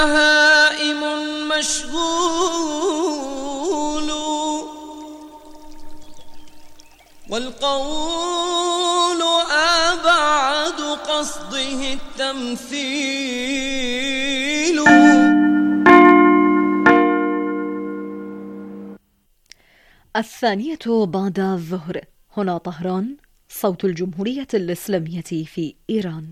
هائم مشغول والقول أبعد قصده التمثيل. الثانية بعد الظهر. هنا طهران، صوت الجمهورية الإسلامية في إيران.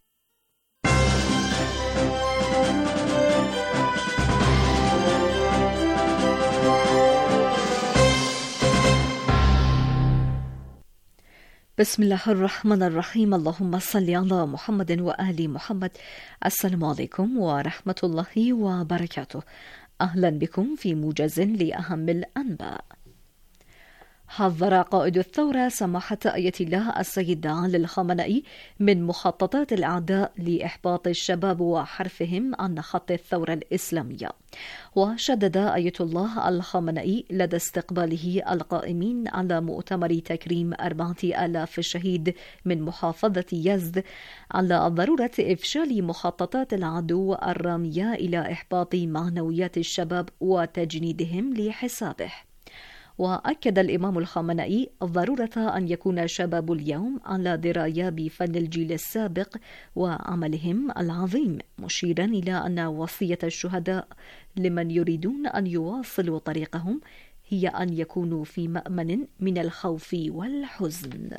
بسم الله الرحمن الرحيم. اللهم صل على محمد وآل محمد. السلام عليكم ورحمة الله وبركاته. أهلا بكم في موجز لأهم الأنباء. حذر قائد الثورة سماحة آية الله السيد علي الخامنئي من مخططات الأعداء لإحباط الشباب وحرفهم عن خط الثورة الإسلامية. وشدد آية الله الخامنئي لدى استقباله القائمين على مؤتمر تكريم 4000 شهيد من محافظة يزد على ضرورة إفشال مخططات العدو الرامية إلى إحباط معنويات الشباب وتجنيدهم لحسابه. وأكد الإمام الخامنئي ضرورة أن يكون شباب اليوم على دراية بفن الجيل السابق وعملهم العظيم، مشيرا إلى أن وصية الشهداء لمن يريدون أن يواصلوا طريقهم هي أن يكونوا في مأمن من الخوف والحزن.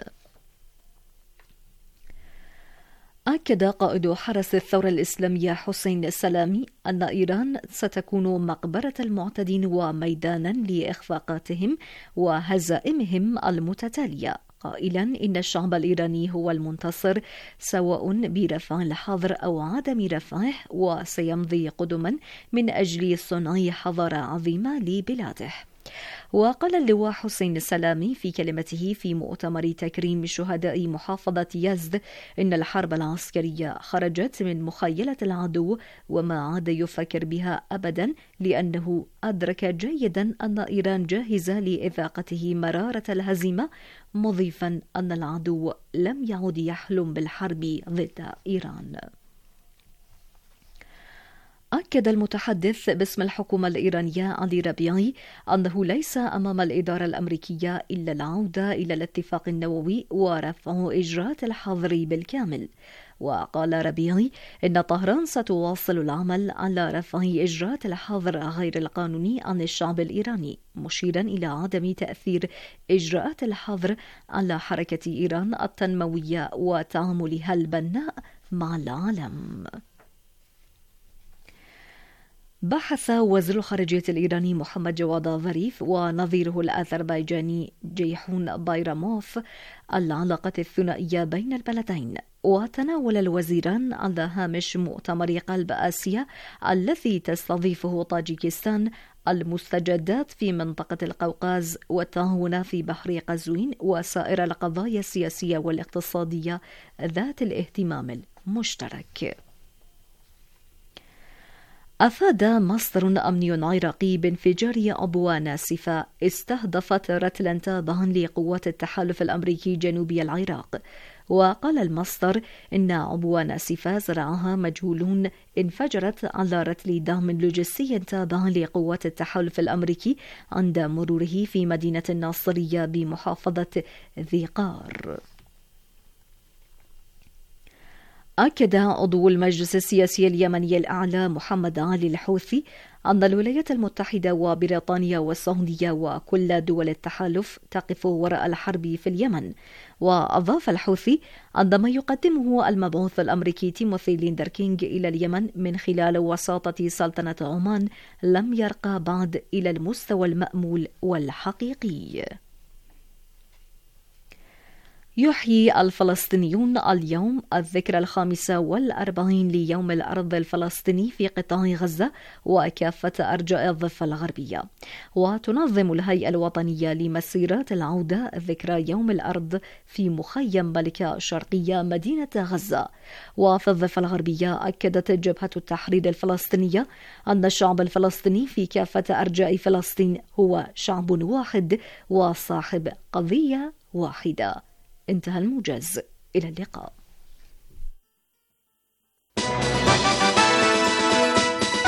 أكد قائد حرس الثورة الإسلامية حسين السلامي أن إيران ستكون مقبرة المعتدين وميدانا لإخفاقاتهم وهزائمهم المتتالية، قائلا إن الشعب الإيراني هو المنتصر سواء برفع الحظر أو عدم رفعه، وسيمضي قدما من أجل صنع حضارة عظيمة لبلاده. وقال اللواء حسين السلامي في كلمته في مؤتمر تكريم شهداء محافظة يزد إن الحرب العسكرية خرجت من مخيلة العدو وما عاد يفكر بها أبدا، لأنه أدرك جيدا أن إيران جاهزة لإذاقته مرارة الهزيمة، مضيفا أن العدو لم يعد يحلم بالحرب ضد إيران. أكد المتحدث باسم الحكومة الإيرانية علي ربيعي أنه ليس أمام الإدارة الأمريكية إلا العودة إلى الاتفاق النووي ورفع إجراءات الحظر بالكامل. وقال ربيعي إن طهران ستواصل العمل على رفع إجراءات الحظر غير القانوني عن الشعب الإيراني، مشيرا إلى عدم تأثير إجراءات الحظر على حركة إيران التنموية وتعاملها البناء مع العالم. بحث وزير الخارجية الإيراني محمد جواد ظريف ونظيره الأذربيجاني جيحون بايراموف العلاقة الثنائية بين البلدين. وتناول الوزيران على هامش مؤتمر قلب آسيا الذي تستضيفه طاجيكستان المستجدات في منطقة القوقاز والتعاون في بحر قزوين وسائر القضايا السياسية والاقتصادية ذات الاهتمام المشترك. أفاد مصدر أمني عراقي بانفجار عبوة ناسفة استهدفت رتلا تابعا لقوات التحالف الأمريكي جنوبي العراق. وقال المصدر إن عبوة ناسفة زرعها مجهولون انفجرت على رتل دعم لوجستي تابع لقوات التحالف الأمريكي عند مروره في مدينة الناصرية بمحافظة ذي قار. أكد عضو المجلس السياسي اليمني الأعلى محمد علي الحوثي أن الولايات المتحدة وبريطانيا والسعودية وكل دول التحالف تقف وراء الحرب في اليمن. وأضاف الحوثي أن ما يقدمه المبعوث الأمريكي تيموثي ليندركينغ إلى اليمن من خلال وساطة سلطنة عمان لم يرقى بعد إلى المستوى المأمول والحقيقي. يحيي الفلسطينيون اليوم الذكرى 45 ليوم الأرض الفلسطيني في قطاع غزة وكافة أرجاء الضفة الغربية. وتنظم الهيئة الوطنية لمسيرات العودة ذكرى يوم الأرض في مخيم ملكة شرقية مدينة غزة. وفي الضفة الغربية أكدت جبهة التحرير الفلسطينية أن الشعب الفلسطيني في كافة أرجاء فلسطين هو شعب واحد وصاحب قضية واحدة. انتهى الموجز. إلى اللقاء.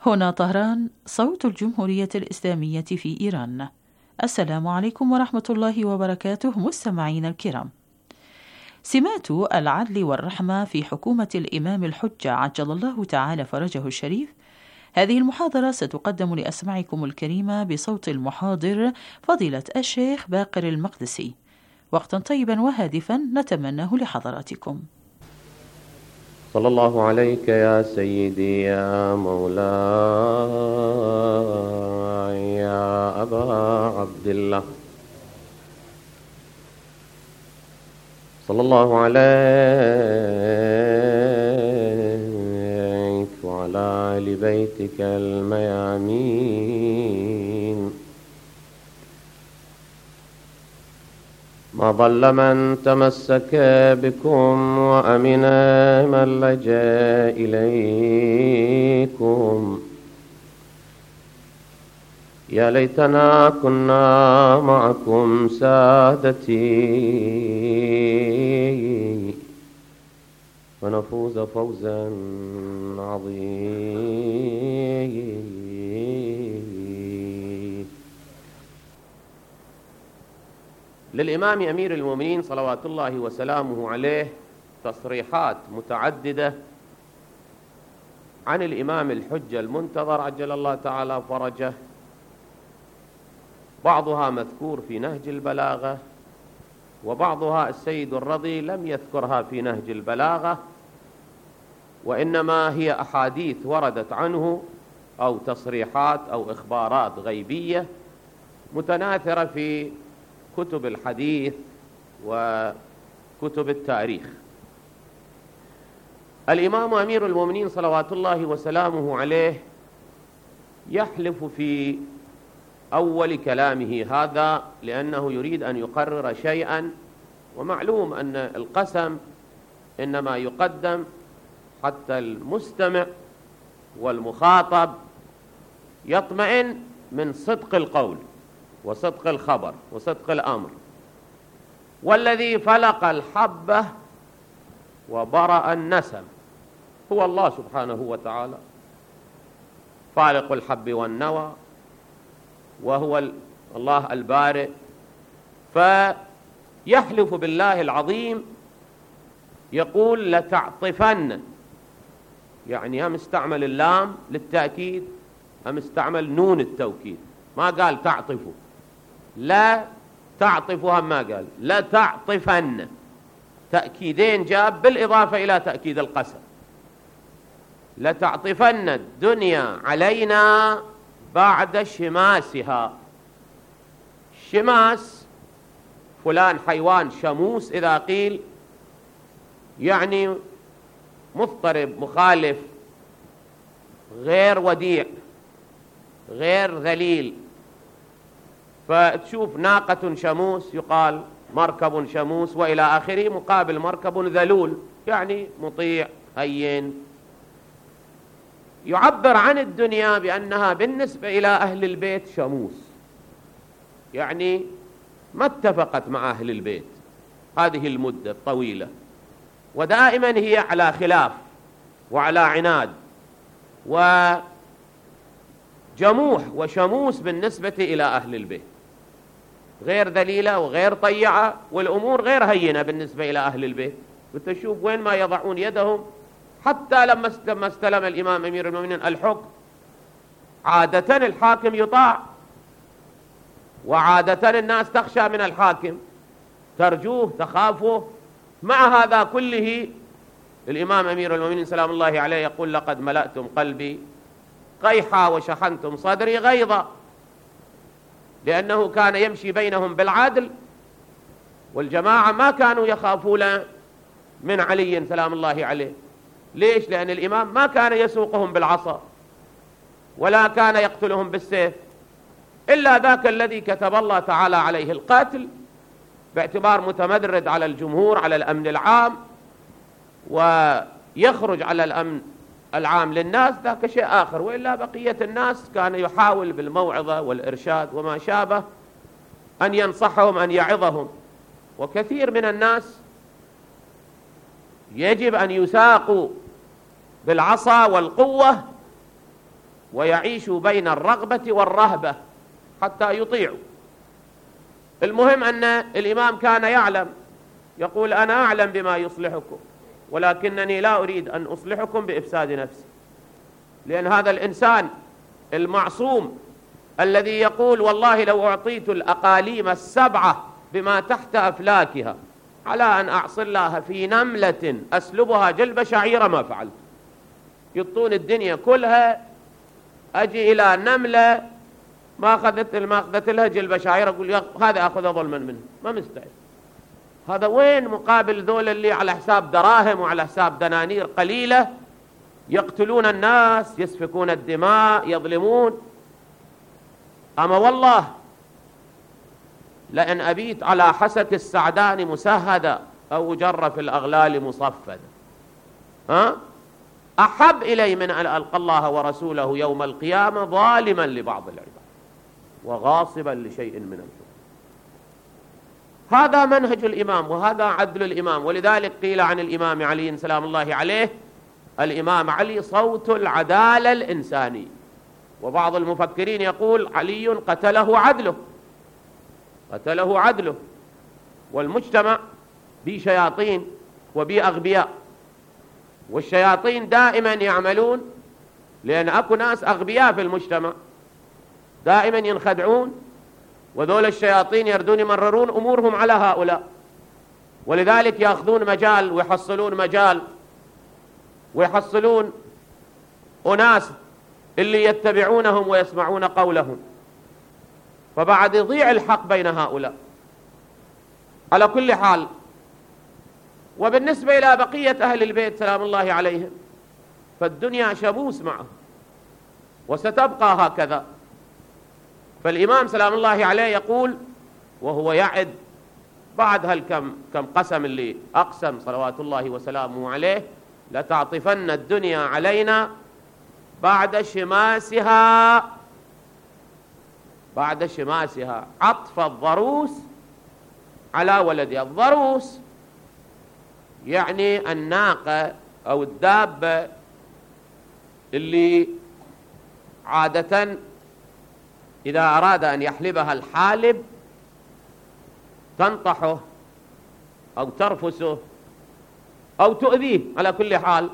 هنا طهران، صوت الجمهورية الإسلامية في إيران. السلام عليكم ورحمة الله وبركاته مستمعين الكرام. سمات العدل والرحمة في حكومة الإمام الحجة عجل الله تعالى فرجه الشريف. هذه المحاضرة ستقدم لأسماعكم الكريمة بصوت المحاضر فضيلة الشيخ باقر المقدسي. وقتا طيبا وهادفا نتمناه لحضراتكم. صلى الله عليك يا سيدي يا مولاي يا أبا عبد الله، صلى الله عليك وعلى آل بيتك الميامين. ما ضل من تمسك بكم وأمن من لجأ إليكم. يا ليتنا كنا معكم سادتي ونفوز فوزا عظيما. للإمام أمير المؤمنين صلوات الله وسلامه عليه تصريحات متعددة عن الإمام الحجة المنتظر عجل الله تعالى فرجه، بعضها مذكور في نهج البلاغة، وبعضها السيد الرضي لم يذكرها في نهج البلاغة، وإنما هي أحاديث وردت عنه أو تصريحات أو إخبارات غيبية متناثرة في كتب الحديث وكتب التاريخ. الإمام أمير المؤمنين صلوات الله وسلامه عليه يحلف في أول كلامه هذا لأنه يريد أن يقرر شيئا، ومعلوم أن القسم إنما يقدم حتى المستمع والمخاطب يطمئن من صدق القول وصدق الخبر وصدق الأمر. والذي فلق الحبة وبرأ النسم هو الله سبحانه وتعالى، فالق الحب والنوى، وهو الله البارئ. فيحلف بالله العظيم يقول لتعطفن، يعني هم استعمل اللام للتأكيد، هم استعمل نون التوكيد، ما قال تعطفوا، لا تعطفوا، هم ما قال لا تعطفن، تأكيدين جاب بالإضافة إلى تأكيد القسم. لتعطفن الدنيا علينا بعد شماسها. شماس فلان حيوان شموس إذا قيل يعني مضطرب، مخالف، غير وديع، غير ذليل. فتشوف ناقة شموس يقال مركب شموس وإلى آخره، مقابل مركب ذلول يعني مطيع هين. يعبر عن الدنيا بأنها بالنسبة إلى أهل البيت شموس، يعني ما اتفقت مع أهل البيت هذه المدة الطويلة، ودائما هي على خلاف وعلى عناد وجموح وشموس بالنسبة إلى أهل البيت، غير ذليلة وغير طيعة، والأمور غير هينة بالنسبة إلى أهل البيت. وتشوف وين ما يضعون يدهم. حتى لما استلم الإمام أمير المؤمنين الحكم، عادة الحاكم يطاع، وعادة الناس تخشى من الحاكم، ترجوه تخافه. مع هذا كله الإمام أمير المؤمنين سلام الله عليه يقول لقد ملأتم قلبي قيحا وشحنتم صدري غيظا، لأنه كان يمشي بينهم بالعدل، والجماعة ما كانوا يخافون من علي سلام الله عليه. ليش؟ لأن الإمام ما كان يسوقهم بالعصا ولا كان يقتلهم بالسيف، إلا ذاك الذي كتب الله تعالى عليه القتل باعتبار متمدرد على الجمهور، على الأمن العام، ويخرج على الأمن العام للناس، ذاك شيء آخر. وإلا بقية الناس كان يحاول بالموعظة والإرشاد وما شابه أن ينصحهم، أن يعظهم. وكثير من الناس يجب أن يساقوا بالعصا والقوة ويعيشوا بين الرغبة والرهبة حتى يطيعوا. المهم أن الإمام كان يعلم، يقول أنا أعلم بما يصلحكم، ولكنني لا أريد أن أصلحكم بإفساد نفسي. لأن هذا الإنسان المعصوم الذي يقول والله لو أعطيت الأقاليم السبعة بما تحت أفلاكها على أن أعصلها في نملة أسلبها جلب شعيرة ما فعلت. يطون الدنيا كلها، أجي إلى نملة ما أخذت لها جلب شعيرة أقول هذا أخذ ظلما منه، ما مستعد. هذا وين مقابل ذول اللي على حساب دراهم وعلى حساب دنانير قليلة يقتلون الناس، يسفكون الدماء، يظلمون. أما والله لأن أبيت على حسة السعدان مسهدا أو أجر في الأغلال مصفدا أحب إلي من أن ألقى الله ورسوله يوم القيامة ظالما لبعض العباد وغاصبا لشيء من الحكم. هذا منهج الإمام وهذا عدل الإمام. ولذلك قيل عن الإمام علي سلام الله عليه الإمام علي صوت العدالة الإنسانية. وبعض المفكرين يقول علي قتله عدله. والمجتمع بي شياطين وبي أغبياء، والشياطين دائما يعملون لأن أكو ناس أغبياء في المجتمع دائما ينخدعون، وذول الشياطين يردون يمررون أمورهم على هؤلاء، ولذلك يأخذون مجال ويحصلون مجال ويحصلون أناس اللي يتبعونهم ويسمعون قولهم، فبعد يضيع الحق بين هؤلاء. على كل حال، وبالنسبة إلى بقية أهل البيت سلام الله عليهم فالدنيا شموس معهم وستبقى هكذا. فالإمام سلام الله عليه يقول وهو يعد بعد هالكم قسم اللي أقسم صلوات الله وسلامه عليه لتعطفن الدنيا علينا بعد شماسها عطف الضروس على ولدها. الضروس يعني الناقة أو الدابة اللي عادة إذا أراد أن يحلبها الحالب تنطحه أو ترفسه أو تؤذيه، على كل حال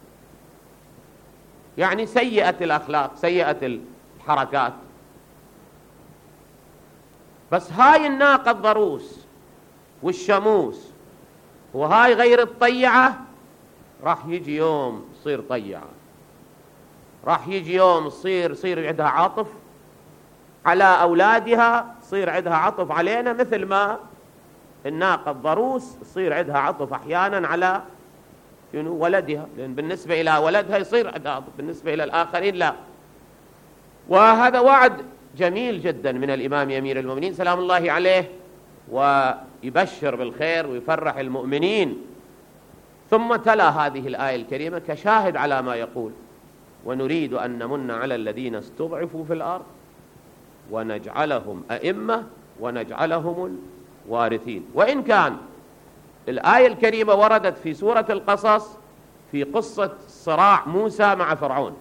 يعني سيئة الأخلاق سيئة الحركات. بس هاي الناقة الضروس والشموس وهاي غير الطيعة راح يجي يوم تصير طيعة، راح يجي يوم يصير عندها عاطف على أولادها، يصير عندها عطف علينا مثل ما الناقة الضروس يصير عندها عطف أحيانا على ولدها، لأن بالنسبة إلى ولدها يصير عندها عطف، بالنسبة إلى الآخرين لا. وهذا وعد جميل جدا من الإمام أمير المؤمنين سلام الله عليه، ويبشر بالخير ويفرح المؤمنين. ثم تلا هذه الآية الكريمة كشاهد على ما يقول: ونريد أن نمن على الذين استضعفوا في الأرض ونجعلهم أئمة ونجعلهم الوارثين. وإن كان الآية الكريمة وردت في سورة القصص في قصة صراع موسى مع فرعون،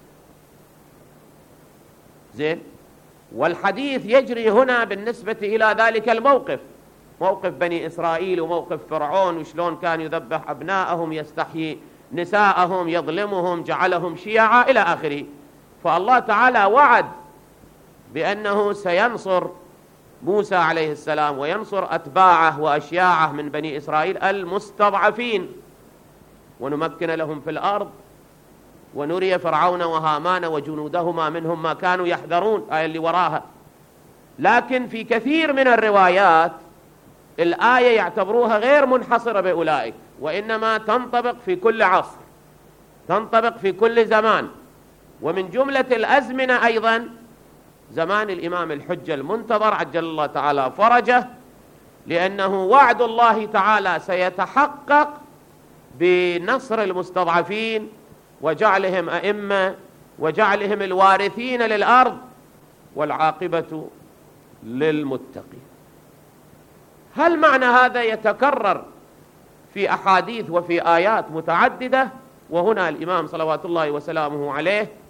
زين، والحديث يجري هنا بالنسبة إلى ذلك الموقف، موقف بني إسرائيل وموقف فرعون، وشلون كان يذبح أبناءهم، يستحيي نساءهم، يظلمهم، جعلهم شيعا إلى آخره. فالله تعالى وعد بأنه سينصر موسى عليه السلام وينصر أتباعه وأشياعه من بني إسرائيل المستضعفين، ونمكن لهم في الأرض ونري فرعون وهامان وجنودهما منهم ما كانوا يحذرون، آية اللي وراها. لكن في كثير من الروايات الآية يعتبروها غير منحصرة بأولئك، وإنما تنطبق في كل عصر، تنطبق في كل زمان. ومن جملة الأزمنة أيضا زمان الإمام الحجة المنتظر عجل الله تعالى فرجه، لأنه وعد الله تعالى سيتحقق بنصر المستضعفين وجعلهم أئمة وجعلهم الوارثين للأرض، والعاقبة للمتقين. هل معنى هذا يتكرر في أحاديث وفي آيات متعددة؟ وهنا الإمام صلوات الله وسلامه عليه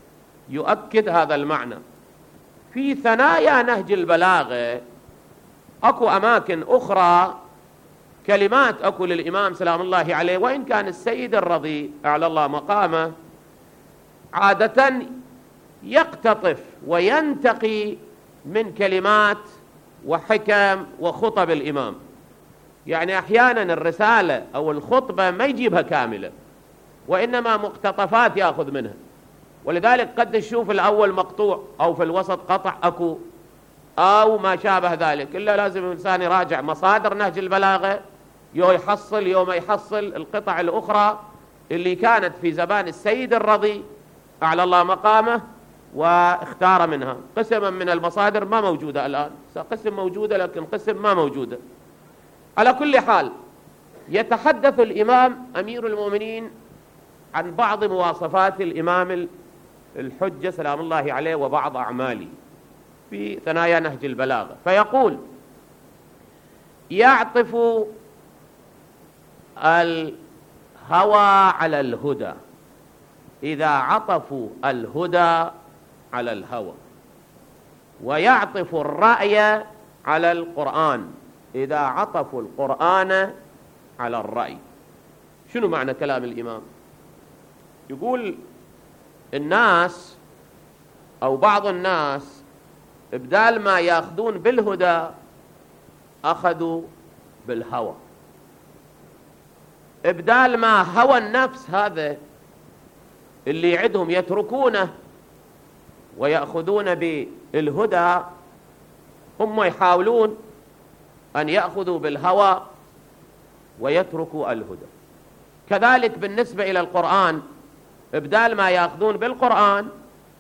يؤكد هذا المعنى. في ثنايا نهج البلاغة أكو أماكن أخرى كلمات أكو للإمام سلام الله عليه، وإن كان السيد الرضي أعلى الله مقامه عادة يقتطف وينتقي من كلمات وحكم وخطب الإمام، يعني أحيانا الرسالة أو الخطبة ما يجيبها كاملة وإنما مقتطفات يأخذ منها، ولذلك قد تشوف الأول مقطوع أو في الوسط قطع أكو أو ما شابه ذلك، إلا لازم الإنسان يراجع مصادر نهج البلاغة، يوم يحصل يوم يحصل القطع الأخرى اللي كانت في زمان السيد الرضي أعلى الله مقامه واختار منها قسما من المصادر ما موجودة الآن، قسم موجودة لكن قسم ما موجودة. على كل حال يتحدث الإمام أمير المؤمنين عن بعض مواصفات الإمام الحجة سلام الله عليه وبعض أعماله في ثنايا نهج البلاغة، فيقول: يعطف الهوى على الهدى إذا عطفوا الهدى على الهوى، ويعطف الرأي على القرآن إذا عطفوا القرآن على الرأي. شنو معنى كلام الإمام؟ يقول الناس أو بعض الناس بدال ما يأخذون بالهدى أخذوا بالهوى، بدال ما هوى النفس هذا اللي عندهم يتركونه ويأخذون بالهدى، هم يحاولون أن يأخذوا بالهوى ويتركوا الهدى. كذلك بالنسبة إلى القرآن، بدال ما يأخذون بالقرآن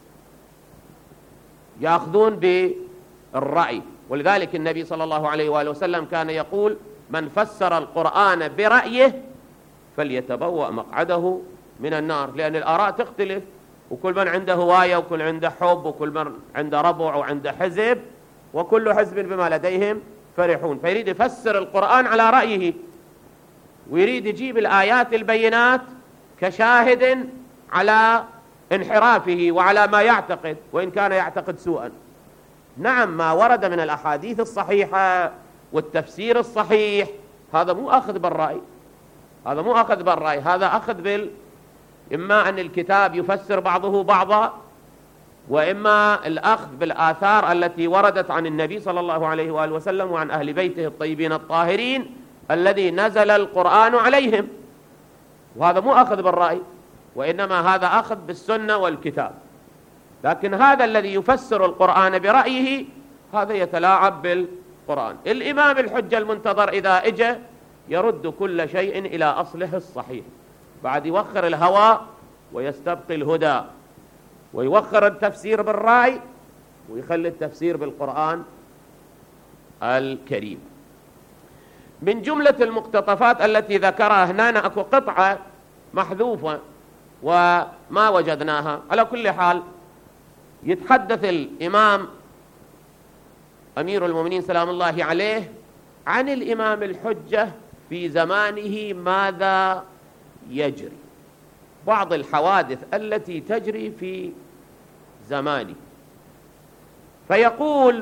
يأخذون بالرأي، ولذلك النبي صلى الله عليه وآله وسلم كان يقول: من فسر القرآن برأيه فليتبوأ مقعده من النار، لأن الآراء تختلف، وكل من عنده هواية وكل عنده حب وكل من عنده ربع وعنده حزب، وكل حزب بما لديهم فرحون. فيريد يفسر القرآن على رأيه، ويريد يجيب الآيات البينات كشاهد على انحرافه وعلى ما يعتقد وإن كان يعتقد سوءا. نعم، ما ورد من الأحاديث الصحيحة والتفسير الصحيح هذا مو أخذ بالرأي، هذا مو أخذ بالرأي، هذا أخذ إما أن الكتاب يفسر بعضه بعضا، وإما الأخذ بالآثار التي وردت عن النبي صلى الله عليه وآله وسلم وعن أهل بيته الطيبين الطاهرين الذي نزل القرآن عليهم، وهذا مو أخذ بالرأي، وإنما هذا أخذ بالسنة والكتاب. لكن هذا الذي يفسر القرآن برأيه هذا يتلاعب بالقرآن. الإمام الحجة المنتظر إذا إجى يرد كل شيء إلى أصله الصحيح، بعد يوخر الهوى ويستبقي الهدى، ويوخر التفسير بالرأي ويخلي التفسير بالقرآن الكريم. من جملة المقتطفات التي ذكرها هنا أكو قطعة محذوفة وما وجدناها. على كل حال يتحدث الإمام أمير المؤمنين سلام الله عليه عن الإمام الحجة في زمانه ماذا يجري، بعض الحوادث التي تجري في زمانه، فيقول: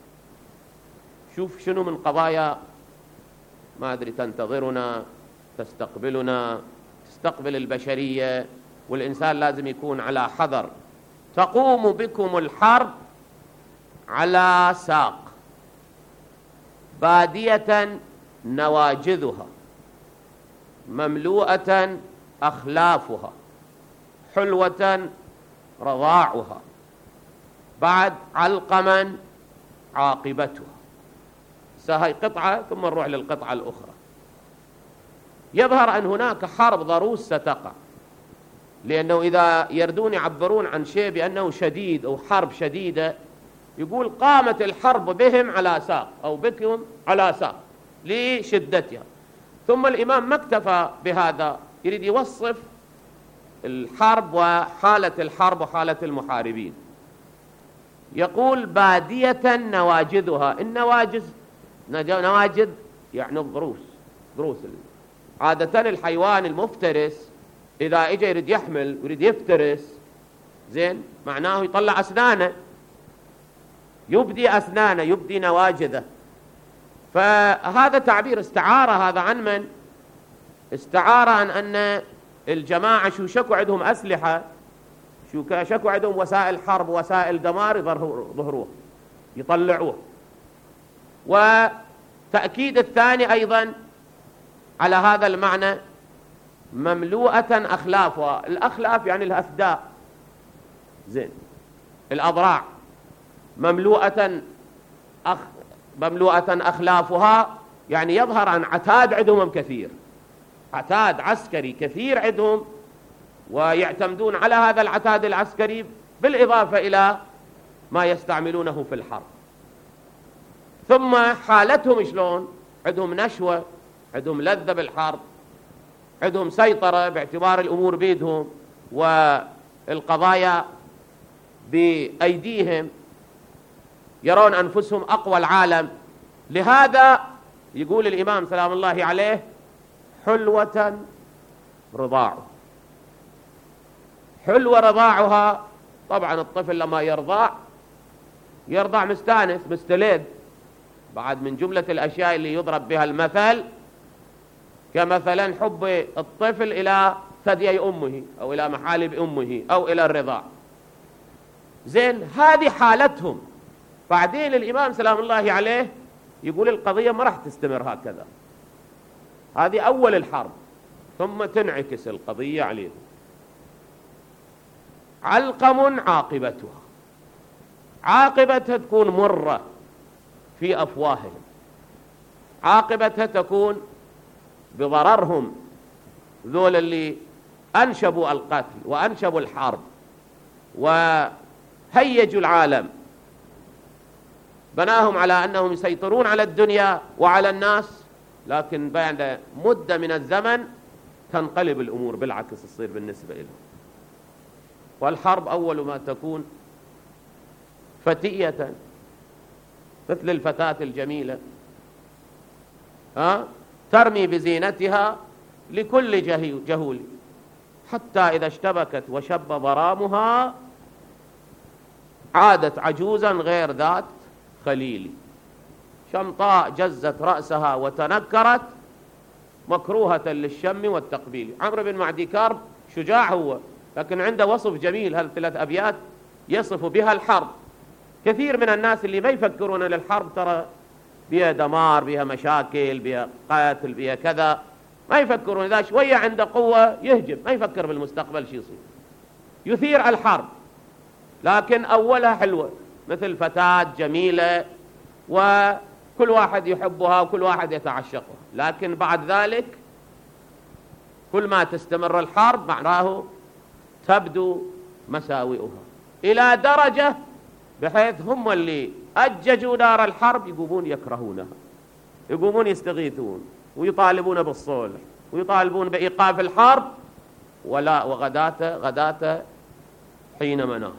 شوف شنو من قضايا ما أدري تنتظرنا تستقبلنا، تستقبل البشرية، والإنسان لازم يكون على حذر. تقوم بكم الحرب على ساق، بادية نواجذها، مملوءة أخلافها، حلوة رضاعها، بعد علقما عاقبتها. هاي قطعة ثم نروح للقطعة الأخرى. يظهر أن هناك حرب ضروس ستقع، لأنه إذا يردون يعبرون عن شيء بأنه شديد أو حرب شديدة، يقول قامت الحرب بهم على ساق أو بكم على ساق لشدتها. ثم الإمام ما اكتفى بهذا، يريد يوصف الحرب وحالة الحرب وحالة المحاربين. يقول: بادية نواجذها. النواجذ نواجذ يعني الضروس، ضروس. عادة الحيوان المفترس إذا إجا يريد يحمل ويريد يفترس زين، معناه يطلع أسنانه، يبدي أسنانه، يبدي نواجذه. فهذا تعبير استعارة. هذا عن من؟ استعارة عن أن الجماعة شو شكوا عندهم أسلحة، شكوا عندهم وسائل حرب وسائل دمار، يظهروه يطلعوه. وتأكيد الثاني أيضا على هذا المعنى مملوءة أخلافها. الأخلاف يعني الأفداء، زين، الأضراع مملوءة أخلافها، يعني يظهر عن عتاد عندهم كثير، عتاد عسكري كثير عندهم، ويعتمدون على هذا العتاد العسكري بالإضافة إلى ما يستعملونه في الحرب. ثم حالتهم شلون؟ عندهم نشوة، عندهم لذة بالحرب، عندهم سيطرة باعتبار الأمور بيدهم والقضايا بأيديهم، يرون أنفسهم أقوى العالم. لهذا يقول الإمام سلام الله عليه حلوة رضاعه. حلوة رضاعها، طبعا الطفل لما يرضع مستانس مستلذ، بعد من جملة الأشياء اللي يضرب بها المثل كمثلا حب الطفل إلى ثديي أمه أو إلى محالب أمه أو إلى الرضاع. زين، هذه حالتهم. بعدين الإمام سلام الله عليه يقول القضية ما راح تستمر هكذا، هذه أول الحرب، ثم تنعكس القضية عليهم. علقم عاقبتها تكون مرة في أفواههم، عاقبتها تكون بضررهم، ذول اللي أنشبوا القتل وأنشبوا الحرب وهيجوا العالم، بناهم على أنهم يسيطرون على الدنيا وعلى الناس، لكن بعد مدة من الزمن تنقلب الأمور بالعكس، تصير بالنسبة لهم. والحرب أول ما تكون فتية مثل الفتاة الجميلة، ترمي بزينتها لكل جهول، حتى إذا اشتبكت وشب ضرامها عادت عجوزا غير ذات خليل، شمطاء جزت رأسها وتنكرت، مكروهة للشم والتقبيل. عمرو بن معدي كرب شجاع هو، لكن عنده وصف جميل، هل 3 أبيات يصف بها الحرب. كثير من الناس اللي ما يفكرون للحرب ترى بها دمار، بها مشاكل، بها قتل، بها كذا، ما يفكرون. إذا شوية عنده قوة يهجم، ما يفكر بالمستقبل شي يصير، يثير الحرب، لكن أولها حلوة مثل فتاة جميلة وكل واحد يحبها وكل واحد يتعشقها، لكن بعد ذلك كل ما تستمر الحرب معناه تبدو مساوئها، إلى درجة بحيث هم اللي أججوا نار الحرب يقومون يكرهونها، يقومون يستغيثون ويطالبون بالصلح ويطالبون بإيقاف الحرب، ولا وغداة حين مناص.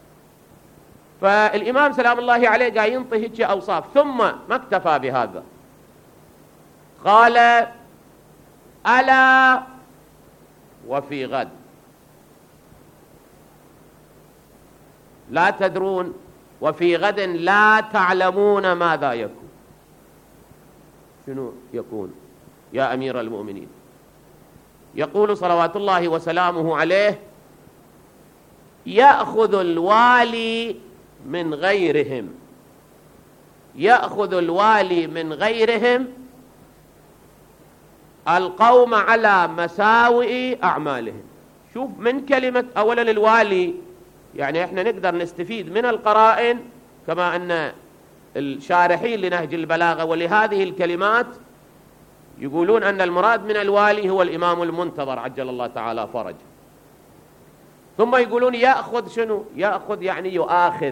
فالإمام سلام الله عليه قاعد ينطي هيك أوصاف، ثم ما اكتفى بهذا، قال ألا وفي غد لا تدرون، وفي غد لا تعلمون ماذا يكون. شنو يكون يا أمير المؤمنين؟ يقول صلوات الله وسلامه عليه يأخذ الوالي من غيرهم، يأخذ الوالي من غيرهم القوم على مساوئ أعمالهم. شوف من كلمة أولا الوالي، يعني احنا نقدر نستفيد من القرائن، كما أن الشارحين لنهج البلاغة ولهذه الكلمات يقولون أن المراد من الوالي هو الإمام المنتظر عجل الله تعالى فرجه. ثم يقولون يأخذ، شنو يأخذ؟ يعني يؤاخذ.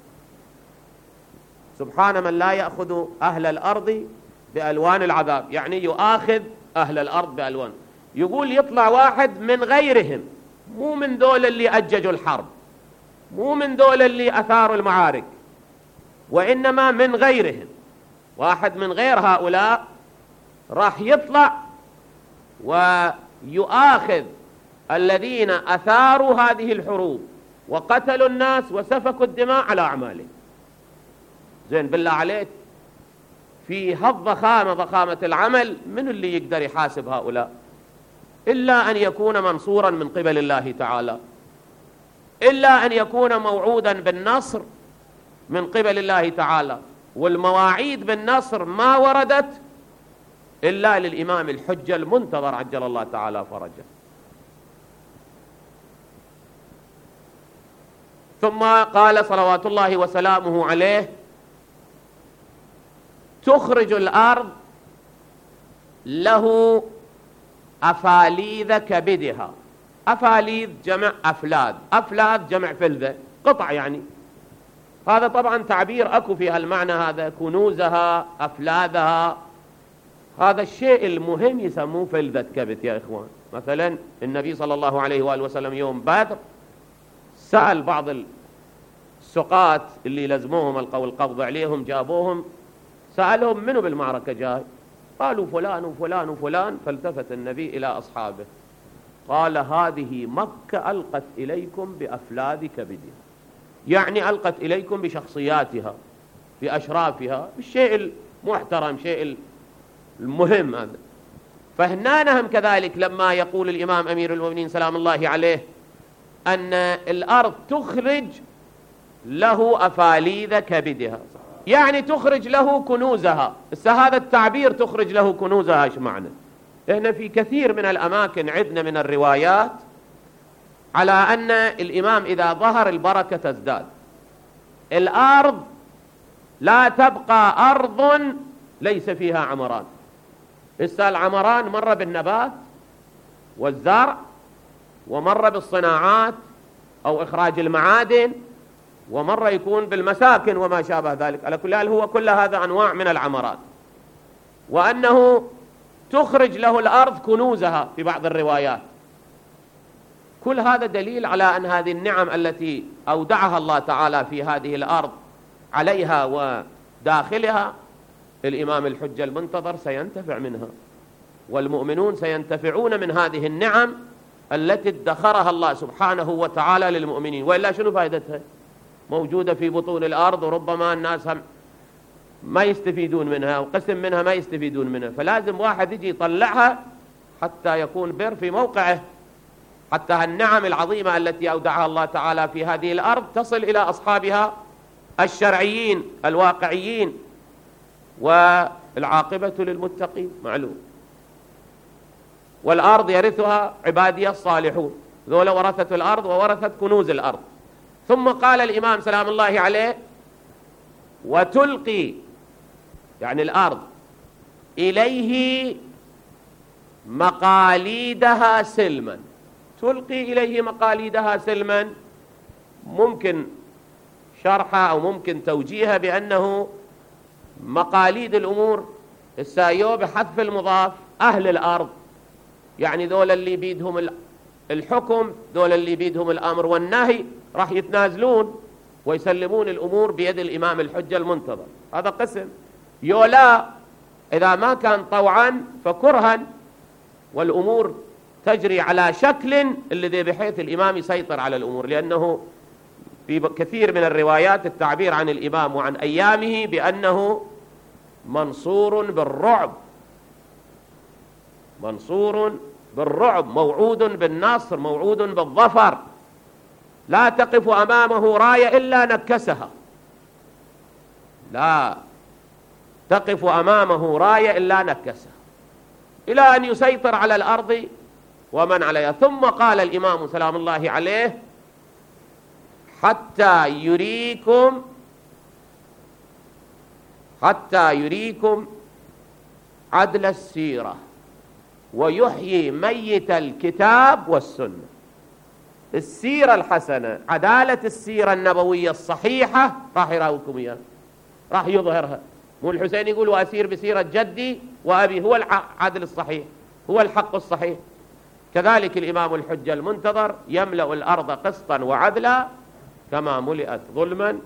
سبحان من لا يأخذ أهل الأرض بألوان العذاب، يعني يؤاخذ أهل الأرض بألوان. يقول يطلع واحد من غيرهم، مو من دول اللي أججوا الحرب، مو من دول اللي أثاروا المعارك، وإنما من غيرهم، واحد من غير هؤلاء راح يطلع ويؤاخذ الذين أثاروا هذه الحروب وقتلوا الناس وسفكوا الدماء على أعمالهم. زين بالله عليك، في هالضخامة ضخامة العمل، من اللي يقدر يحاسب هؤلاء إلا أن يكون منصورا من قبل الله تعالى، إلا أن يكون موعودا بالنصر من قبل الله تعالى. والمواعيد بالنصر ما وردت إلا للإمام الحجة المنتظر عجل الله تعالى فرجه. ثم قال صلوات الله وسلامه عليه: تخرج الأرض له أفاليذ كبدها. أفاليذ جمع أفلاذ، أفلاذ جمع فلذة، قطع يعني. هذا طبعا تعبير أكو في هالمعنى هذا، كنوزها أفلاذها. هذا الشيء المهم يسموه فلذة كبد يا إخوان. مثلا النبي صلى الله عليه وآله وسلم يوم بدر سأل بعض السقاة اللي لزموهم القبض عليهم، جابوهم، سألهم: منو بالمعركة جاي؟ قالوا: فلان وفلان وفلان. فالتفت النبي إلى أصحابه قال: هذه مكة ألقت إليكم بأفلاذ كبدها، يعني ألقت إليكم بشخصياتها، بأشرافها، بالشيء المحترم، شيء المهم هذا. فهنانهم كذلك لما يقول الإمام أمير المؤمنين سلام الله عليه أن الأرض تخرج له أفاليذ كبدها، يعني تخرج له كنوزها. هذا التعبير تخرج له كنوزها ايش معنى؟ احنا في كثير من الأماكن عندنا من الروايات على أن الإمام إذا ظهر البركة تزداد. الأرض لا تبقى أرض ليس فيها عمران. العمران مر بالنبات والزرع، ومر بالصناعات أو إخراج المعادن، ومرة يكون بالمساكن وما شابه ذلك. على كل حال هو كل هذا أنواع من العمرات. وأنه تخرج له الأرض كنوزها في بعض الروايات. كل هذا دليل على أن هذه النعم التي أودعها الله تعالى في هذه الأرض عليها وداخلها الإمام الحجة المنتظر سينتفع منها، والمؤمنون سينتفعون من هذه النعم التي ادخرها الله سبحانه وتعالى للمؤمنين. وإلا شنو فائدتها؟ موجودة في بطون الأرض، وربما الناس هم ما يستفيدون منها، وقسم منها ما يستفيدون منها. فلازم واحد يجي يطلعها حتى يكون بر في موقعه، حتى النعم العظيمة التي أودعها الله تعالى في هذه الأرض تصل إلى أصحابها الشرعيين الواقعيين، والعاقبة للمتقين معلوم. والأرض يرثها عبادي الصالحون، ذولا ورثة الأرض وورثت كنوز الأرض. ثم قال الإمام سلام الله عليه: وتلقي، يعني الأرض، إليه مقاليدها سلما. تلقي إليه مقاليدها سلما، ممكن شرحها أو ممكن توجيهها بأنه مقاليد الأمور السايو بحذف المضاف أهل الأرض، يعني ذول اللي بيدهم الحكم، ذول اللي بيدهم الأمر والنهي، راح يتنازلون ويسلمون الأمور بيد الإمام الحجة المنتظر. هذا قسم. يولا إذا ما كان طوعا فكرها، والأمور تجري على شكل الذي بحيث الإمام يسيطر على الأمور. لأنه في كثير من الروايات التعبير عن الإمام وعن أيامه بأنه منصور بالرعب، منصور بالرعب، موعود بالنصر، موعود بالظفر. لا تقف أمامه راية إلا نكسها، لا تقف أمامه راية إلا نكسها، إلى أن يسيطر على الأرض ومن عليها. ثم قال الإمام سلام الله عليه: حتى يريكم عدل السيرة ويحيي ميت الكتاب والسنة. السيرة الحسنة، عدالة السيرة النبوية الصحيحة راح يراوكم إياه، راح يظهرها. مو الحسين يقول: وأسير بسيرة جدي وأبي، هو العدل الصحيح، هو الحق الصحيح. كذلك الإمام الحجة المنتظر يملأ الأرض قسطا وعدلا كما ملئت ظلما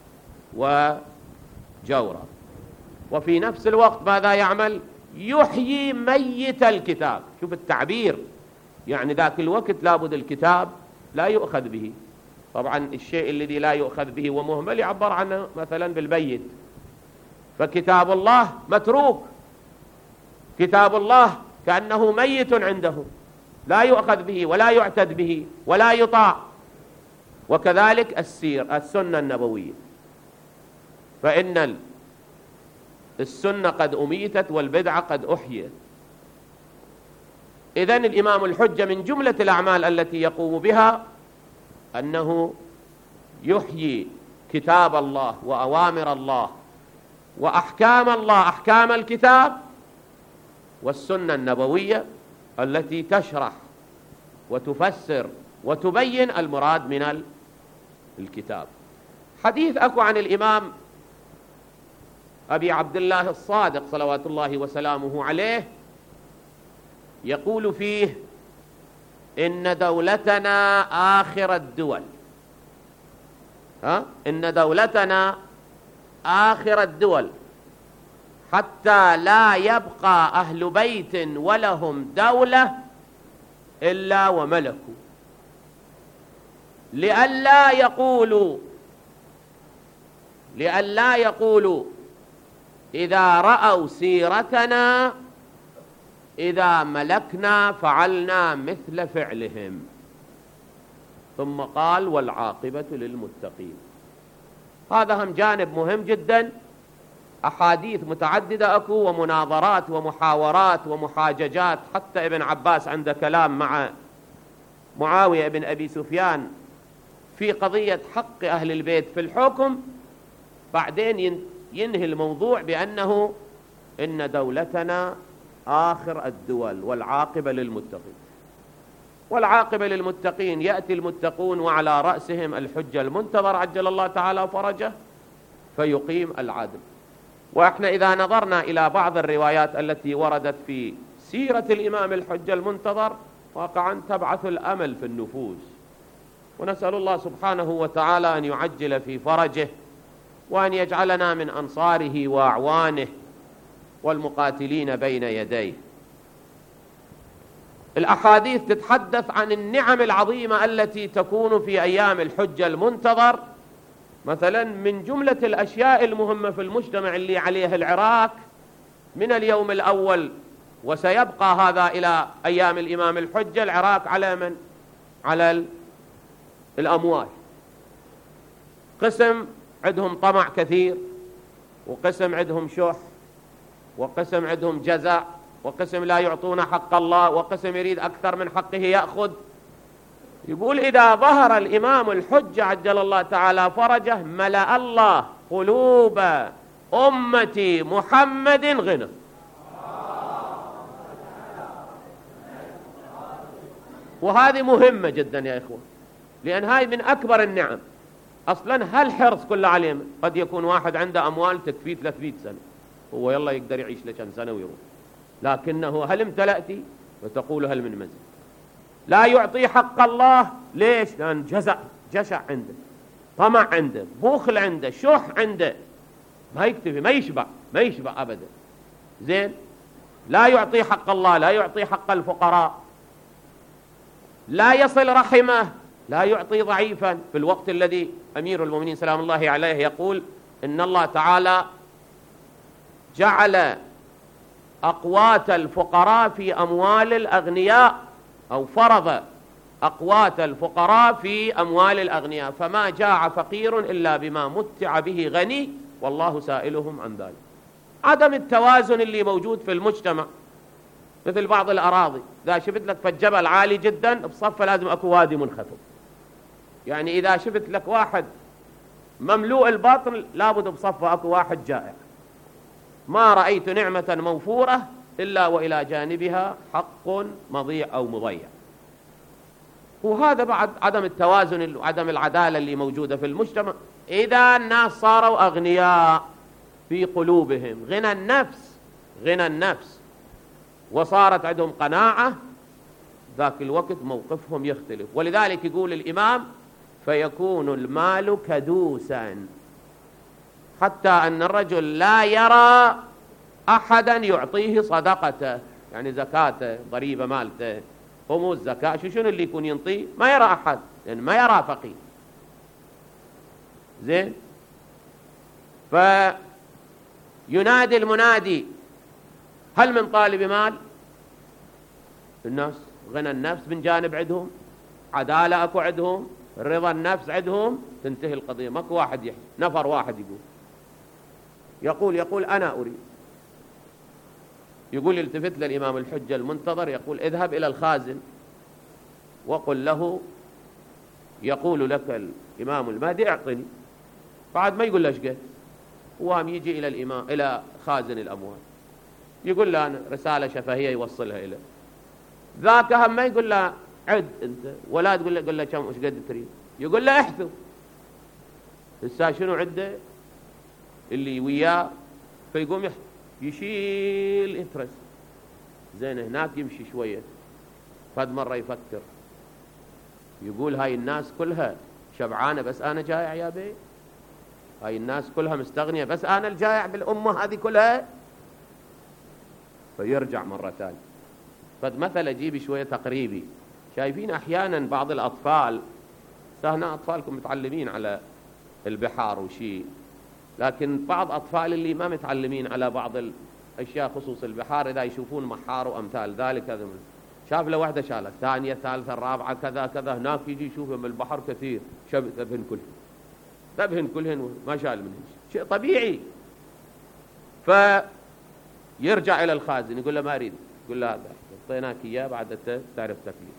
وجورا. وفي نفس الوقت ماذا يعمل؟ يحيي ميت الكتاب. شوف التعبير، يعني ذاك الوقت لابد الكتاب لا يؤخذ به، طبعا الشيء الذي لا يؤخذ به ومهمل يعبر عنه مثلا بالميت، فكتاب الله متروك، كتاب الله كأنه ميت عنده لا يؤخذ به ولا يعتد به ولا يطاع. وكذلك السنة النبوية، فإن السنة قد أميتت والبدعة قد أحيت. إذن الإمام الحجة من جملة الأعمال التي يقوم بها أنه يحيي كتاب الله وأوامر الله وأحكام الله، أحكام الكتاب والسنة النبوية التي تشرح وتفسر وتبين المراد من الكتاب. حديث أكو عن الإمام أبي عبد الله الصادق صلوات الله وسلامه عليه، يقول فيه: إن دولتنا آخر الدول، إن دولتنا آخر الدول حتى لا يبقى أهل بيت ولهم دولة إلا وملكوا، لئلا يقولوا إذا رأوا سيرتنا إذا ملكنا فعلنا مثل فعلهم. ثم قال: والعاقبة للمتقين. هذا هم جانب مهم جدا. أحاديث متعددة أكو، ومناظرات ومحاورات ومحاججات، حتى ابن عباس عنده كلام مع معاوية بن أبي سفيان في قضية حق أهل البيت في الحكم، بعدين ينهي الموضوع بأنه إن دولتنا آخر الدول والعاقبة للمتقين. والعاقبة للمتقين، يأتي المتقون وعلى رأسهم الحجة المنتظر عجل الله تعالى فرجه فيقيم العدل. وإحنا إذا نظرنا إلى بعض الروايات التي وردت في سيرة الإمام الحجة المنتظر واقعا تبعث الأمل في النفوس، ونسأل الله سبحانه وتعالى أن يعجل في فرجه وأن يجعلنا من أنصاره وأعوانه والمقاتلين بين يديه. الأحاديث تتحدث عن النعم العظيمة التي تكون في أيام الحجة المنتظر. مثلا من جملة الأشياء المهمة في المجتمع اللي عليه العراق من اليوم الأول وسيبقى هذا إلى أيام الإمام الحجة، العراق على من؟ على الأموال. قسم عندهم طمع كثير، وقسم عندهم شح، وقسم عندهم جزع، وقسم لا يعطون حق الله، وقسم يريد أكثر من حقه يأخذ. يقول: إذا ظهر الإمام الحجة عجل الله تعالى فرجه ملأ الله قلوب أمتي محمد غنى. وهذه مهمة جدا يا إخوة، لأن هاي من أكبر النعم. أصلا هالحرص كله عليه، قد يكون واحد عنده أموال تكفيه 300 سنة، هو يلا يقدر يعيش لكم سنة ويروح، لكنه هل امتلأتي وتقول هل من مزيد. لا يعطي حق الله. ليش؟ لأن جشع عنده، طمع عنده، بخل عنده، شح عنده، ما يكتفي، ما يشبع أبدا. زين، لا يعطي حق الله، لا يعطي حق الفقراء، لا يصل رحمه، لا يعطي ضعيفا، في الوقت الذي أمير المؤمنين سلام الله عليه يقول إن الله تعالى جعل أقوات الفقراء في أموال الأغنياء، أو فرض أقوات الفقراء في أموال الأغنياء، فما جاع فقير إلا بما متع به غني والله سائلهم عن ذلك. عدم التوازن اللي موجود في المجتمع، مثل بعض الأراضي، إذا شفت لك فالجبل عالي جدا بصفة لازم أكو وادي منخفض. يعني إذا شفت لك واحد مملوء البطن لابد بصفة أكو واحد جائع. ما رأيت نعمة موفورة إلا وإلى جانبها حق مضيع أو مضيع. وهذا بعد عدم التوازن وعدم العدالة اللي موجودة في المجتمع. إذا الناس صاروا أغنياء في قلوبهم، غنى النفس، وصارت عندهم قناعة، ذاك الوقت موقفهم يختلف. ولذلك يقول الإمام: فيكون المال كدوسا، حتى أن الرجل لا يرى أحدا يعطيه صدقته، يعني زكاته، ضريبة مالته، خمس زكاة، شنو اللي يكون ينطيه؟ ما يرى أحد، لأن ما يرى فقير. زين. فينادي المنادي هل من طالب مال؟ الناس غنى النفس من جانب عندهم، عدالة أكو عندهم، رضا النفس عندهم، تنتهي القضية. ماكو واحد يحكي، نفر واحد يقول أنا أريد. يقول يلتفت للإمام الحجة المنتظر يقول اذهب إلى الخازن وقل له يقول لك الإمام المهدي اعطني. بعد ما يقول له ايش قلت، هو هم يجي إلى الإمام إلى خازن الأموال يقول له أنا رسالة شفهية يوصلها إليه. ذاك هم ما يقول له عد أنت، ولا تقول له كم ايش قد تريد، يقول له احثو. هسه شنو عده اللي وياه، فيقوم يشيل يترس. زين هناك يمشي شوية، فد مرة يفكر يقول هاي الناس كلها شبعانة بس أنا جائع يا بي، هاي الناس كلها مستغنية بس أنا الجائع بالأمة هذه كلها. فيرجع مرة ثانية. فد مثل أجيب شوية تقريبي. شايفين أحيانا بعض الأطفال، هنا أطفالكم متعلمين على البحار وشي، لكن بعض أطفال اللي ما متعلمين على بعض الأشياء خصوص البحار إذا يشوفون محار وأمثال ذلك، هذا شاف له واحدة شالت ثانية ثالثة رابعة كذا كذا، هناك يجي يشوفهم البحر كثير، ذبهن كلهن ما شال منهن شيء طبيعي. فيرجع إلى الخازن يقول له ما أريد، يقول له هذا أعطيناك إياه بعد تعرف تكليف.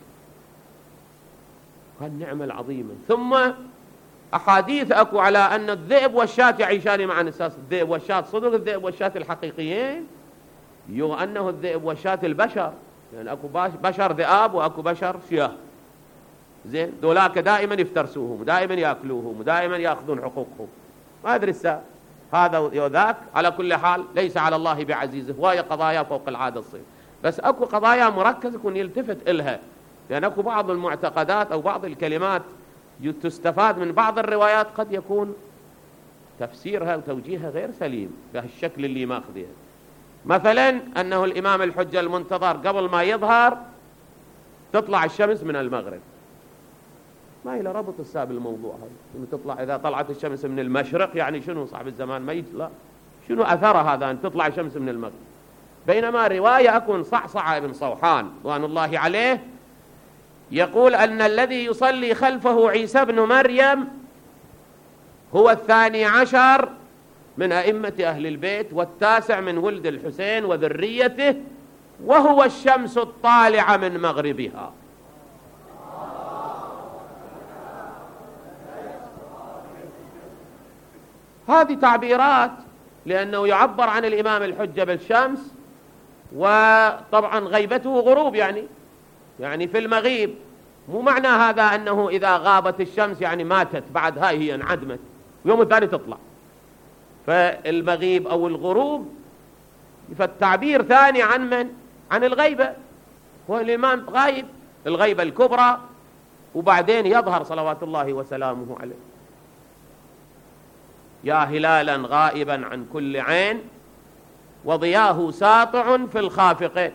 كان نعمة عظيمة. ثم أحاديث أكو على أن الذئب والشاة يعيشان معا. أساس الذئب والشاة صدق الذئب والشاة الحقيقيين، أنه الذئب والشاة البشر، يعني أكو بشر ذئاب وأكو بشر شياه. زين دولاك دائما يفترسوهم ودائما يأكلوهم ودائما يأخذون حقوقهم. ما أدري هذا وذاك. على كل حال ليس على الله بعزيزه، وهي قضايا فوق العادة تصير، بس أكو قضايا مركزة يكون يلتفت إلها. لأن أكو بعض المعتقدات أو بعض الكلمات تستفاد من بعض الروايات قد يكون تفسيرها وتوجيهها غير سليم بهالشكل اللي ماخذها. مثلا أنه الإمام الحجة المنتظر قبل ما يظهر تطلع الشمس من المغرب. ما إلى ربط الساب الموضوع هذا، تطلع إذا طلعت الشمس من المشرق يعني شنو صاحب الزمان ما يطلع، شنو أثر هذا أن تطلع الشمس من المغرب؟ بينما رواية أكون صعصع بن صوحان رضوان الله عليه يقول أن الذي يصلي خلفه عيسى بن مريم هو 12 من أئمة أهل البيت والتاسع من ولد الحسين وذريته، وهو الشمس الطالعة من مغربها. هذه تعبيرات لأنه يعبر عن الإمام الحجة بالشمس، وطبعا غيبته غروب يعني في المغيب. مو معنى هذا أنه إذا غابت الشمس يعني ماتت بعد، هاي هي انعدمت يوم الثاني تطلع. فالمغيب أو الغروب فالتعبير ثاني عن من؟ عن الغيبة، هو الإمام غايب الغيبة الكبرى وبعدين يظهر صلوات الله وسلامه عليه. يا هلالا غائبا عن كل عين وضياه ساطع في الخافقين.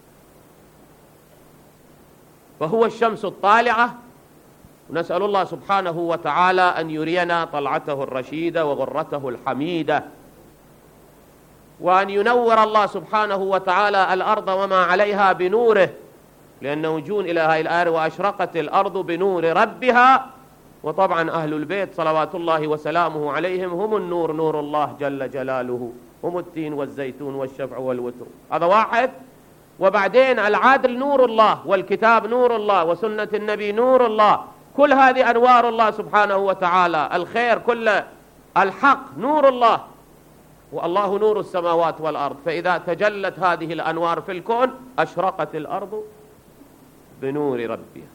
فهو الشمس الطالعة، ونسأل الله سبحانه وتعالى أن يرينا طلعته الرشيدة وغرته الحميدة، وأن ينور الله سبحانه وتعالى الأرض وما عليها بنوره، لأنه جون إلى هاي الآية وأشرقت الأرض بنور ربها. وطبعا أهل البيت صلوات الله وسلامه عليهم هم النور، نور الله جل جلاله، هم التين والزيتون والشفع والوتر، هذا واحد. وبعدين العدل نور الله، والكتاب نور الله، وسنة النبي نور الله، كل هذه أنوار الله سبحانه وتعالى، الخير كله، الحق نور الله، والله نور السماوات والأرض. فإذا تجلت هذه الأنوار في الكون أشرقت الأرض بنور ربها.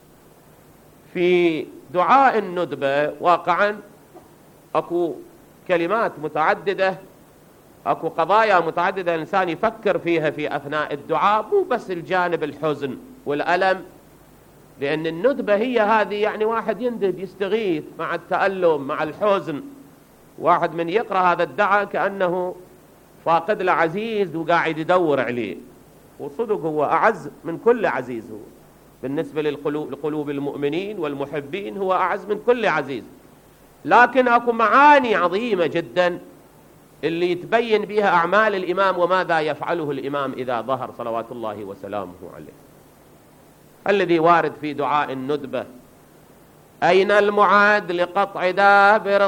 في دعاء الندبة واقعا أكو كلمات متعددة، أكو قضايا متعددة الإنسان يفكر فيها في أثناء الدعاء، مو بس الجانب الحزن والألم، لأن الندبة هي هذه يعني واحد يندب يستغيث مع التألم مع الحزن. واحد من يقرأ هذا الدعاء كأنه فاقد لعزيز وقاعد يدور عليه، وصدق هو أعز من كل عزيز، هو بالنسبة لقلوب المؤمنين والمحبين هو أعز من كل عزيز. لكن أكو معاني عظيمة جدا اللي يتبين بها أعمال الإمام وماذا يفعله الإمام إذا ظهر صلوات الله وسلامه عليه. الذي وارد في دعاء الندبة: أين المعاد لقطع دابر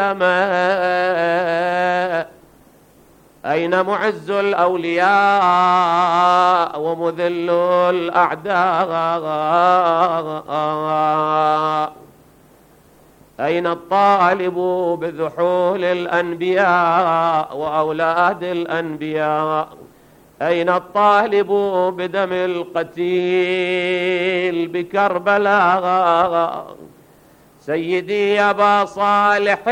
الظلماء، أين معز الأولياء ومذل الأعداء، أين الطالب بذحول الأنبياء وأولاد الأنبياء، أين الطالب بدم القتيل بكربلاء، سيدي يا أبا صالح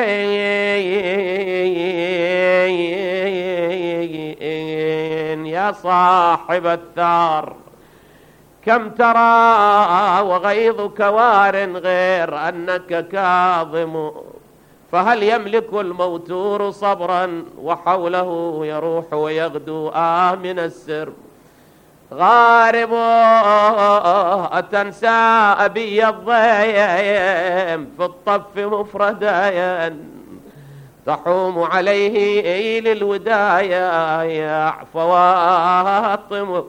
يا صاحب الثار، كم ترى وغيظك وار غير أنك كاظم، فهل يملك الموتور صبرا وحوله يروح ويغدو آمن السر، غارب أتنسى أبي الضيم في الطف مفردا، تحوم عليه للودايا يا فواطم،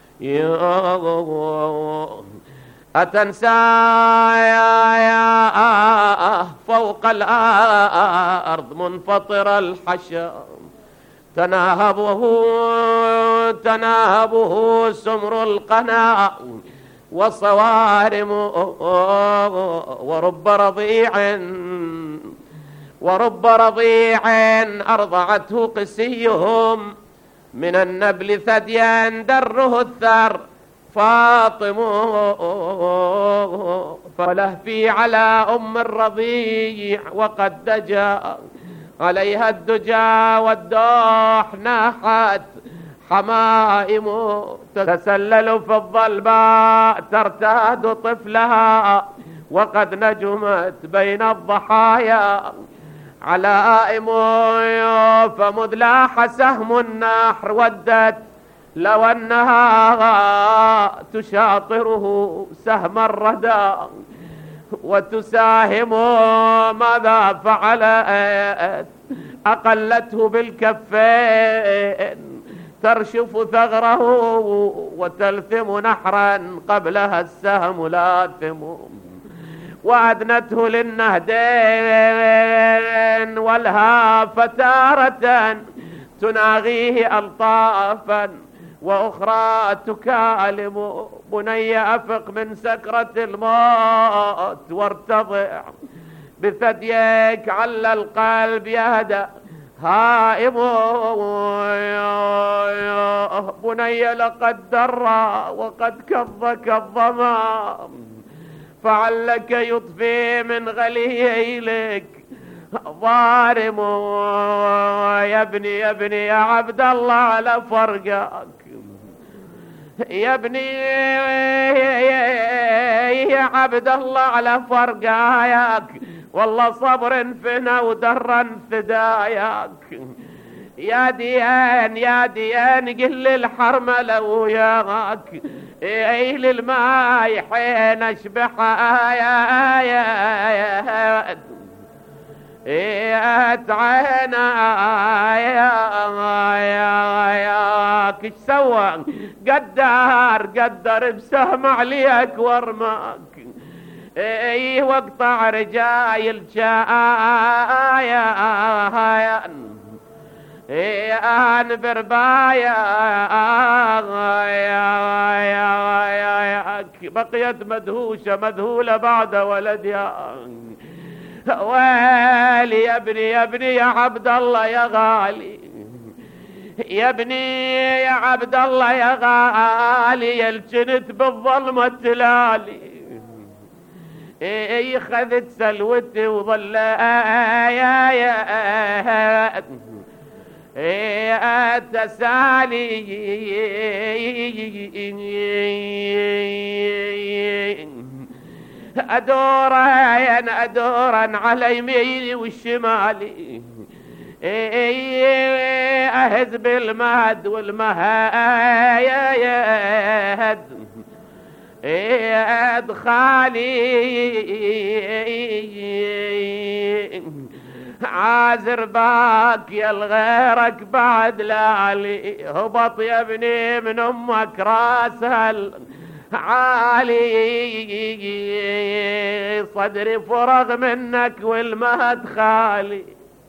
أتنسى يا فوق الأرض منفطر الحشا، تناهبه سمر القنا والصوارم، ورب رضيع أرضعته قسيهم، من النبل ثديا دره الثار فاطم، فلهفي على أم الرضيع وقد دجا عليها الدجا والدوح ناحت حمائم، تسلل في الظلماء ترتاد طفلها وقد نجمت بين الضحايا علائم، فمذ لاح سهم النحر ودت لو أنها تشاطره سهم الردى وتساهم، ماذا فعلت أقلته بالكفين، ترشف ثغره وتلثم نحرا قبلها السهم لاثم، وأدنته للنهدين والهاف تارة تناغيه ألطافا وأخرى تكالم، بني أفق من سكرة الموت وارتضع بثديك عل القلب يهدى هائم، بني لقد درى وقد كضك الظما، فعلك يطفي من غليلك ظارم، يا ابني يا عبد الله على فرقك، يا ابني يا عبد الله على فرقاياك، والله صبر فينا ودرا فداياك، يا ديان قل الحرملة وياك، ايل الماي حين اشبحها عيناك، ايش سوى قدر بسهم عليك ورماك، ايه واقطع رجايل شايان، ايه بربايا بقيت مذهولة بعد ولدها، ويلي يا ابني يا عبد الله يا غالي، يا ابني يا عبد الله يا غالي، يلجنت بالظلمة التلالي، خذت سلوتي وظل تسالي، أدورا على يميني والشمالي، أهز بالمهد والمهاد، ادخالي عازر باك يا الغيرك بعد لالي هبط يا ابني من امك راسها عالي صدري فرغ منك والمهد خالي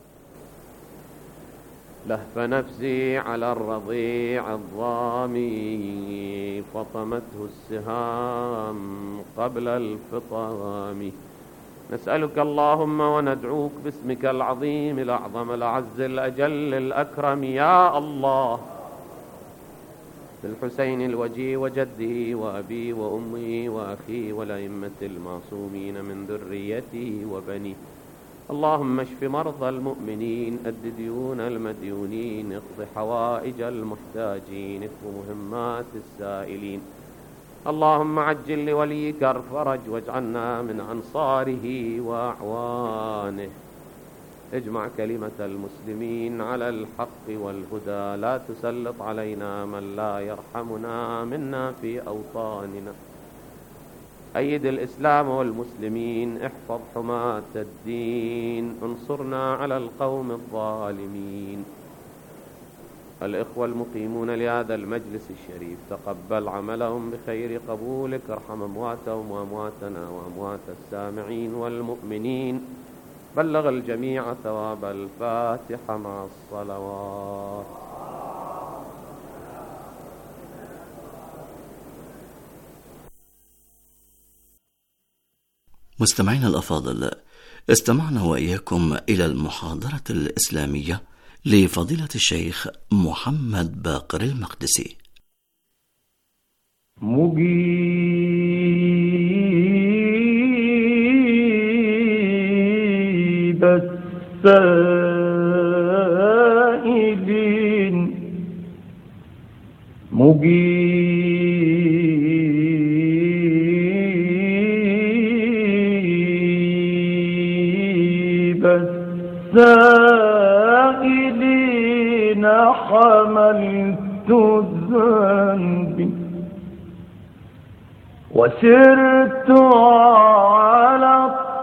لهف نفسي على الرضيع الضامي فطمته السهام قبل الفطام نسألك اللهم وندعوك باسمك العظيم الأعظم الأعز الأجل الأكرم يا الله بالحسين الوجي وجده وأبي وأمي وأخي والأئمة المعصومين من ذريته وبنيه اللهم اشف مرضى المؤمنين أد ديون المديونين اقض حوائج المحتاجين اكف مهمات السائلين اللهم عجل لوليك الفرج واجعلنا من أنصاره وأعوانه اجمع كلمة المسلمين على الحق والهدى لا تسلط علينا من لا يرحمنا منا في أوطاننا أيد الإسلام والمسلمين احفظ حماة الدين انصرنا على القوم الظالمين الإخوة المقيمون لهذا المجلس الشريف تقبل عملهم بخير قبولك ارحم أمواتهم وأمواتنا وأموات السامعين والمؤمنين بلغ الجميع ثواب الفاتحة مع الصلوات مستمعينا الأفاضل، استمعنا وإياكم إلى المحاضرة الإسلامية لفضيلة الشيخ محمد باقر المقدسي. مجيب السائلين السائلين حملت ذنبي وسرت على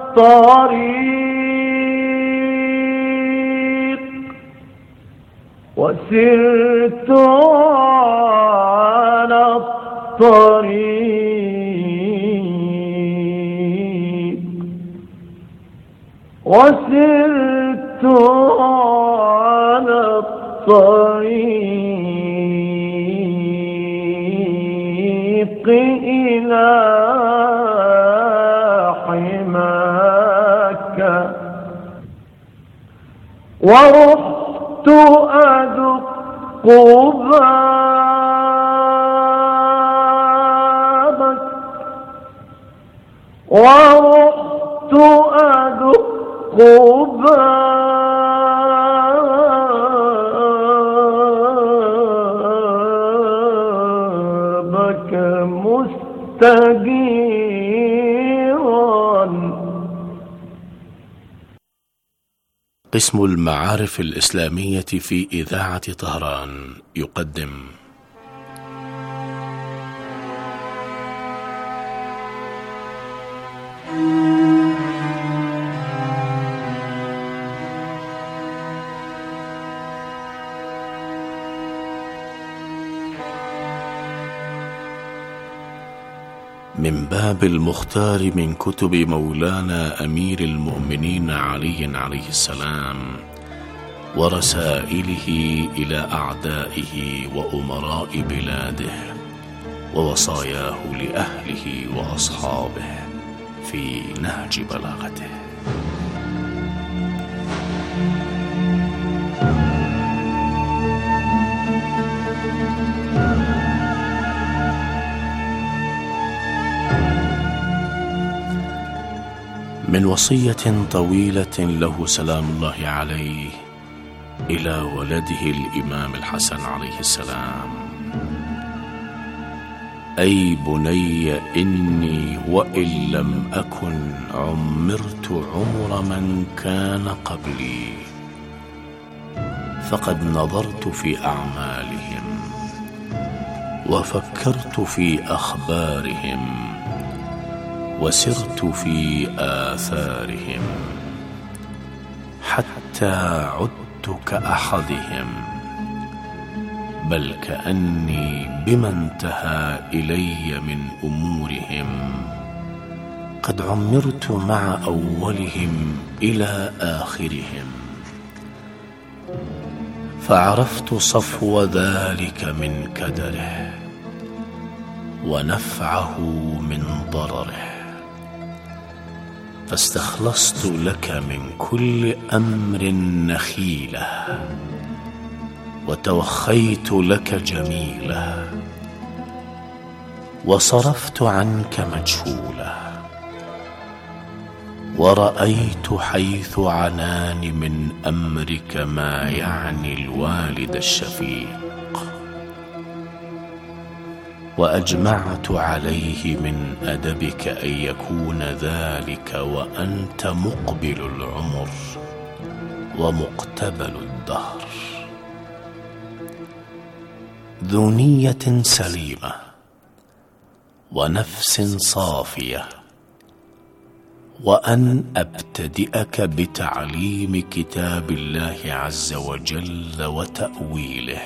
الطريق وسرت على الطريق وسرت على الطريق إلى حماك ورحت أدق بابك ورحت أدق بابك مستجيرا. قسم المعارف الإسلامية في إذاعة طهران يقدم من باب المختار من كتب مولانا أمير المؤمنين علي عليه السلام ورسائله إلى أعدائه وأمراء بلاده ووصاياه لأهله وأصحابه في نهج بلاغته. من وصية طويلة له سلام الله عليه إلى ولده الإمام الحسن عليه السلام: أي بني إني وإن لم أكن عمرت عمر من كان قبلي فقد نظرت في أعمالهم وفكرت في أخبارهم وسرت في آثارهم حتى عدت كأحدهم، بل كأني بما انتهى إلي من أمورهم قد عمرت مع أولهم إلى آخرهم، فعرفت صفو ذلك من كدره ونفعه من ضرره، فاستخلصت لك من كل أمر نخيلة وتوخيت لك جميلة، وصرفت عنك مجهولة، ورأيت حيث عناني من أمرك ما يعني الوالد الشفيق، وأجمعت عليه من أدبك أن يكون ذلك وأنت مقبل العمر ومقتبل الدهر، ذو نية سليمة ونفس صافية، وأن أبتدئك بتعليم كتاب الله عز وجل وتأويله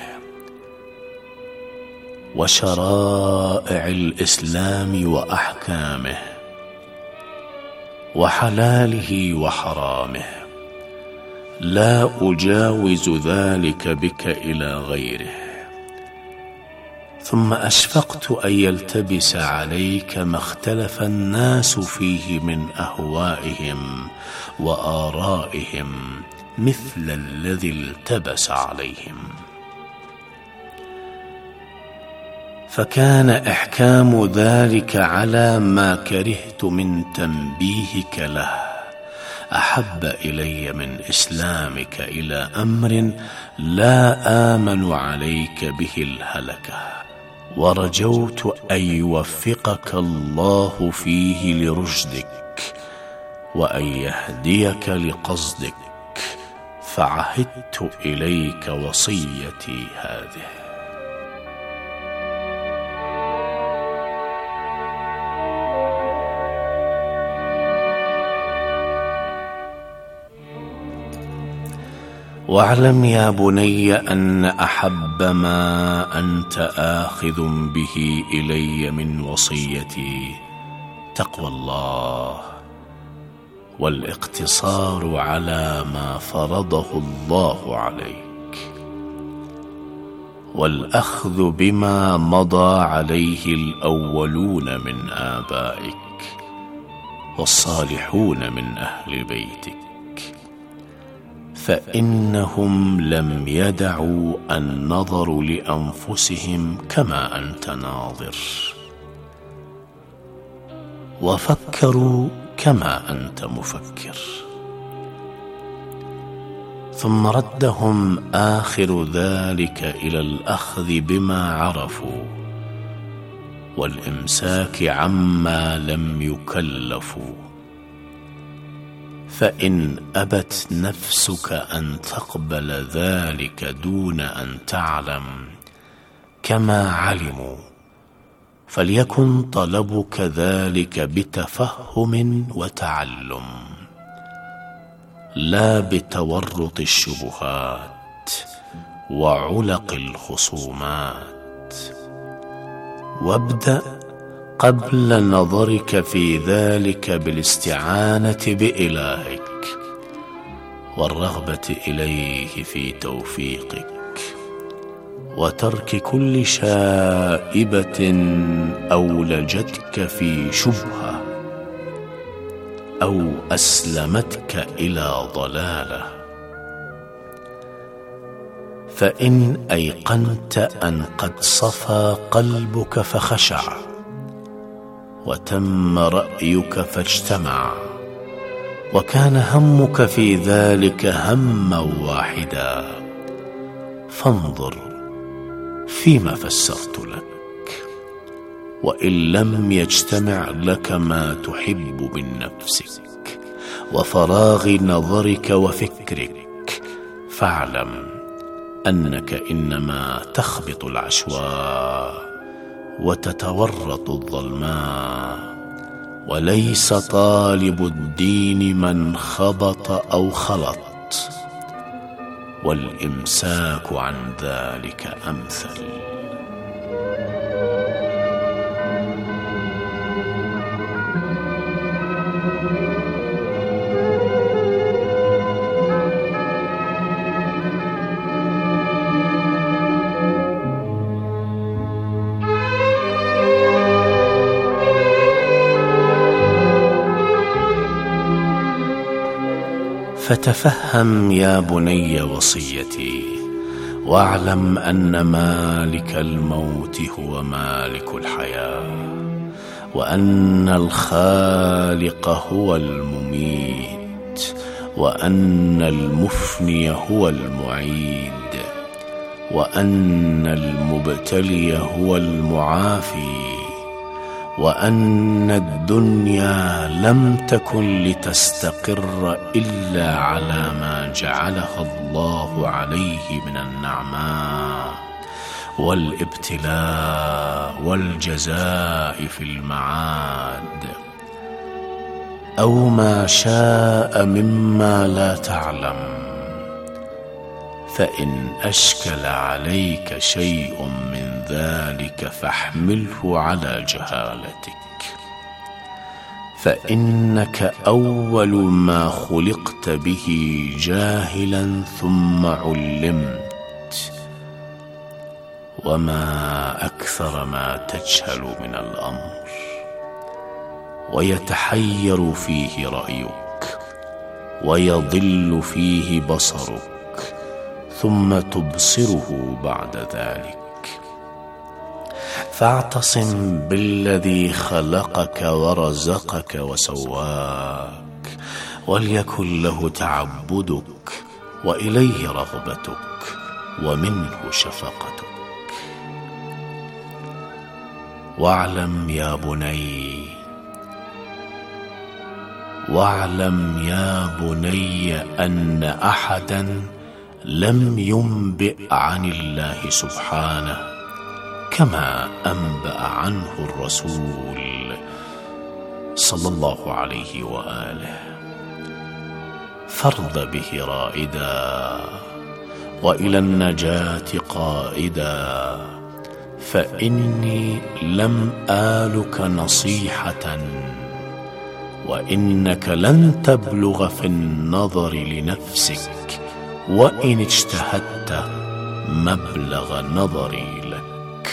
وشرائع الإسلام وأحكامه وحلاله وحرامه، لا أجاوز ذلك بك إلى غيره. ثم أشفقت أن يلتبس عليك ما اختلف الناس فيه من أهوائهم وآرائهم مثل الذي التبس عليهم، فكان إحكام ذلك على ما كرهت من تنبيهك له أحب إلي من إسلامك إلى أمر لا آمن عليك به الهلكة، ورجوت أن يوفقك الله فيه لرشدك وأن يهديك لقصدك، فعهدت إليك وصيتي هذه. واعلم يا بني أن أحب ما أنت آخذ به إلي من وصيتي تقوى الله والاقتصار على ما فرضه الله عليك، والأخذ بما مضى عليه الأولون من آبائك والصالحون من أهل بيتك، فإنهم لم يدعوا النظر لأنفسهم كما أنت ناظر، وفكروا كما أنت مفكر. ثم ردهم آخر ذلك إلى الأخذ بما عرفوا والإمساك عما لم يكلفوا، فإن أبت نفسك أن تقبل ذلك دون أن تعلم كما علموا، فليكن طلبك ذلك بتفهم وتعلم، لا بتورط الشبهات وعلق الخصومات، وابدأ قبل نظرك في ذلك بالاستعانة بإلهك والرغبة إليه في توفيقك، وترك كل شائبة أولجتك في شبهة أو أسلمتك إلى ضلالة. فإن أيقنت أن قد صفى قلبك فخشع وتم رأيك فاجتمع، وكان همك في ذلك هما واحدا، فانظر فيما فسرت لك، وإن لم يجتمع لك ما تحب من نفسك وفراغ نظرك وفكرك، فاعلم أنك إنما تخبط العشواء وتتورط الظلماء، وليس طالب الدين من خبط أو خلط، والإمساك عن ذلك أمثل. فتفهم يا بني وصيتي، واعلم أن مالك الموت هو مالك الحياة، وأن الخالق هو المميت، وأن المفني هو المعيد، وأن المبتلي هو المعافي، وأن الدنيا لم تكن لتستقر إلا على ما جعلها الله عليه من النعماء والابتلاء والجزاء في المعاد، أو ما شاء مما لا تعلم. فإن أشكل عليك شيء من ذلك فاحمله على جهالتك، فإنك أول ما خلقت به جاهلا ثم علمت، وما أكثر ما تجهل من الأمر ويتحير فيه رأيك ويضل فيه بصرك، ثم تبصره بعد ذلك. فاعتصم بالذي خلقك ورزقك وسواك، وليكن له تعبدك وإليه رغبتك ومنه شفقتك. واعلم يا بني أن أحدا لم ينبئ عن الله سبحانه كما أنبأ عنه الرسول صلى الله عليه وآله. فارض به رائدا وإلى النجاة قائدا، فإني لم آلك نصيحة، وإنك لن تبلغ في النظر لنفسك وإن اجتهدت مبلغ نظري لك.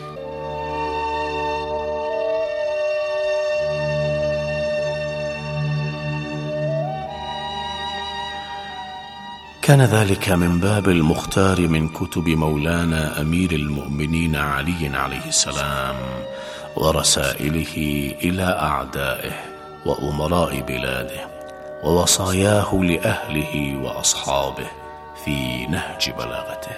كان ذلك من باب المختار من كتب مولانا أمير المؤمنين علي عليه السلام، ورسائله إلى أعدائه وأمراء بلاده، ووصاياه لأهله وأصحابه في نهج بلاغته.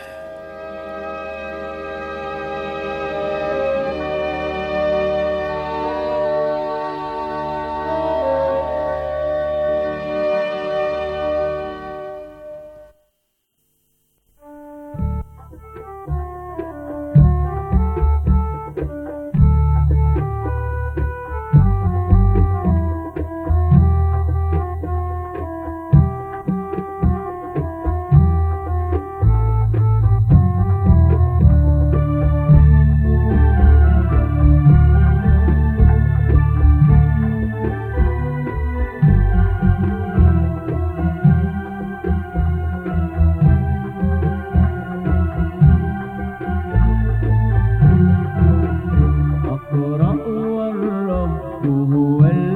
أقرأ والرب هو